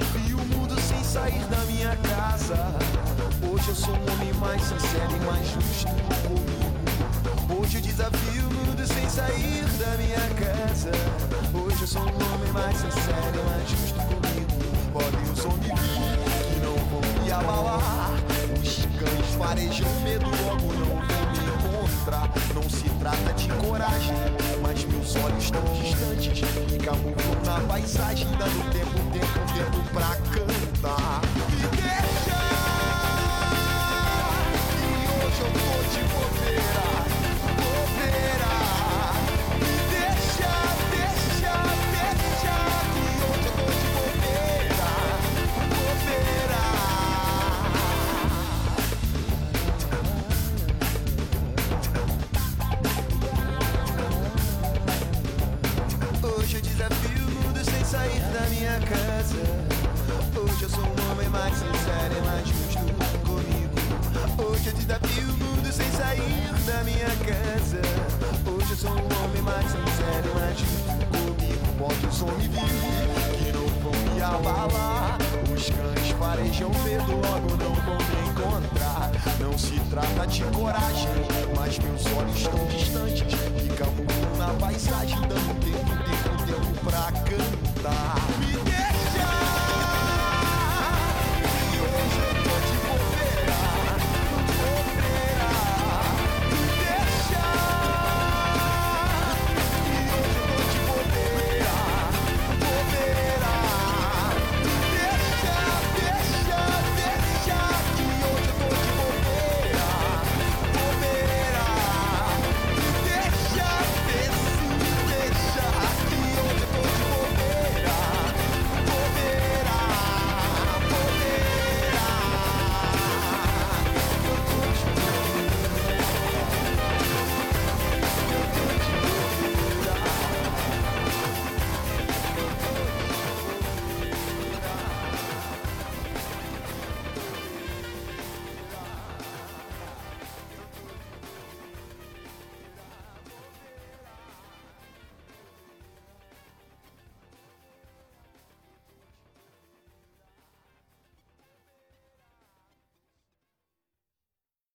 desafio o mundo sem sair da minha casa. Hoje eu sou um homem mais sincero e mais justo comigo. Hoje eu desafio o mundo sem sair da minha casa. Hoje eu sou um homem mais sincero e mais justo comigo. Podem os homens vir que não vão me abalar. Os cães farejam medo, logo não vão me encontrar. Não se trata de coragem, mas meus olhos estão distantes e camuflam na paisagem, dando tempo pra cantar. Me deixa, que hoje eu tô de bobeira, bobeira. Me deixa, deixa, deixa, que hoje eu tô de bobeira, bobeira. Hoje eu desafio o mundo sem sair da minha casa. Hoje eu sou um homem mais sincero e mais justo comigo. Hoje eu desafio o mundo sem sair da minha casa. Hoje eu sou um homem mais sincero e mais justo comigo. Pode o som me vir, que não vão me abalar. Os cães farejam medo, logo não vão me encontrar. Não se trata de coragem, mas meus olhos estão distantes e camuflam na paisagem, dando tempo pra cantar.